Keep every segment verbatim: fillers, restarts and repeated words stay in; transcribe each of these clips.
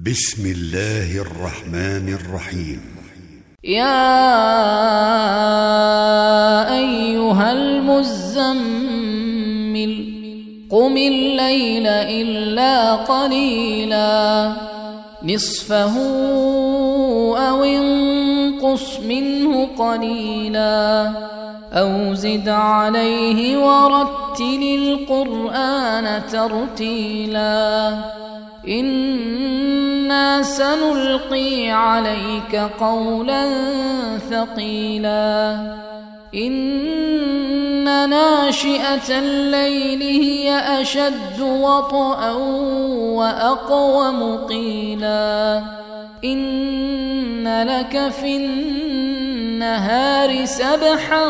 بسم الله الرحمن الرحيم. يا أيها المزمل قم الليل إلا قليلا نصفه أو انقص منه قليلا أو زد عليه ورتل القرآن ترتيلا إنا سنلقي عليك قولا ثقيلا إن ناشئة الليل هي أشد وطئا وأقوم قيلا إن لك في النهار سبحا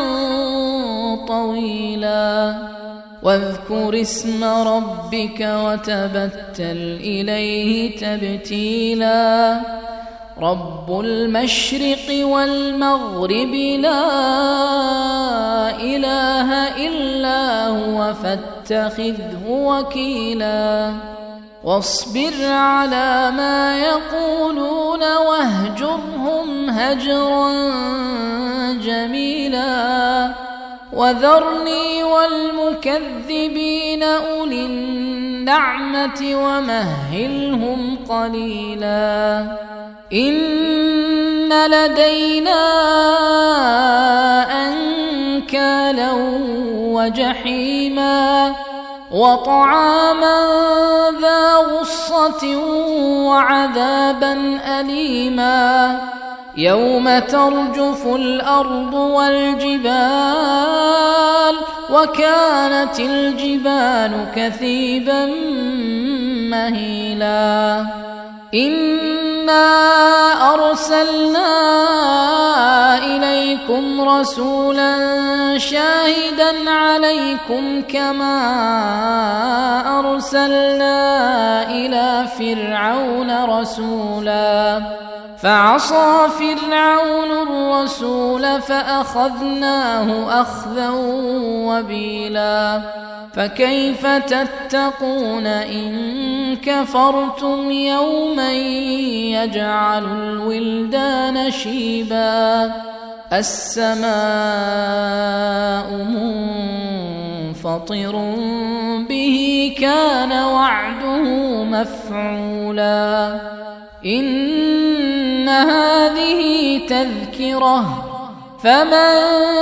طويلا واذكر اسم ربك وتبتل إليه تبتيلا رب المشرق والمغرب لا إله إلا هو فاتخذه وكيلا واصبر على ما يقولون واهجرهم هجرا جميلا وذرني والمكذبين أولي النعمة ومهلهم قليلا إن لدينا أنكالا وجحيما وطعاما ذا غصة وعذابا أليما يوم ترجف الأرض والجبال وكانت الجبال كثيبا مهيلا إنا أرسلنا إليكم رسولا شاهدا عليكم كما أرسلنا إلى فرعون رسولا فعصى فرعون الرسول فأخذناه أخذا وبيلا فكيف تتقون إن كفرتم يوما يجعل الولدان شيبا السماء منفطر به كان وعده مفعولا إن هذه تذكرة فمن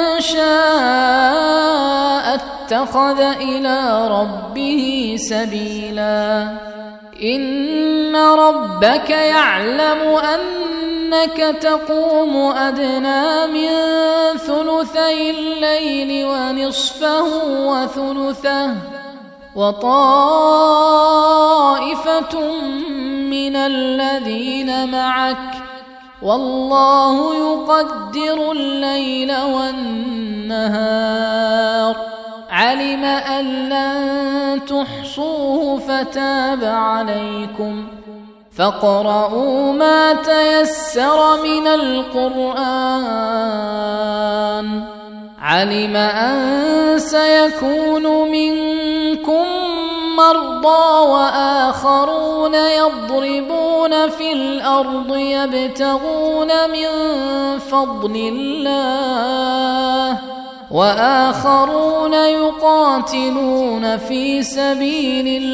شاء اتخذ إلى ربه سبيلا إن ربك يعلم أنك تقوم أدنى من ثلثي الليل ونصفه وثلثه وطائفة من الذين معك والله يقدر الليل والنهار علم أن لن تحصوه فتاب عليكم فاقرؤوا ما تيسر من القرآن علم أن سيكون منكم مرضى وآخرون يضربون في الأرض يبتغون من فضل الله وآخرون يقاتلون في سبيل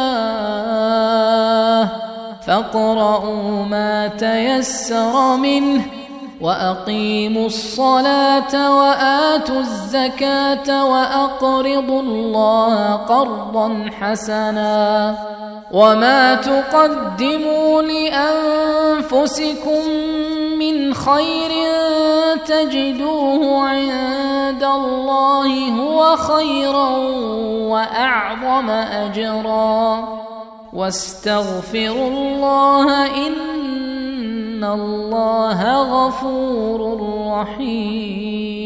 الله فاقرؤوا ما تيسر منه وأقيموا الصلاة وآتوا الزكاة وأقرضوا الله قرضا حسنا وما تقدموا لأنفسكم من خير تجدوه عند الله هو خيرا وأعظم أجرا واستغفروا الله إن الله غفور رحيم.